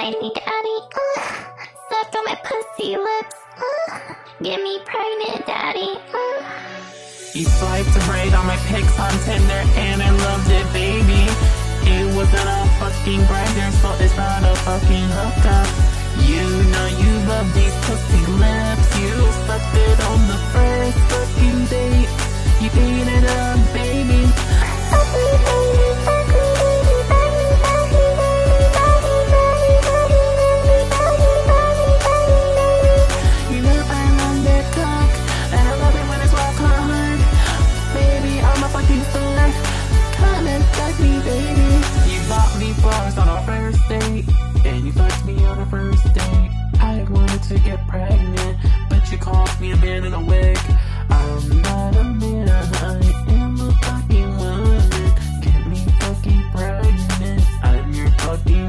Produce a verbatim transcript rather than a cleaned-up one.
whiny daddy. Uh, suck on my pussy lips. Uh, get me pregnant, daddy. Uh. You swiped a braid on my pics on Tinder and I loved it, baby. It wasn't a fucking grinder, so it's not a fucking hookup. You know you love these pussy lips. You sucked it on the first fucking date. You ate it up, baby. You know I love that cock, and I love it when it's rock hard. Baby, I'm a fucking star. Come and fuck me, baby. You bought me flowers on our first date, and you fucked me on our first date. I wanted to get pregnant, but you called me a man in a wig.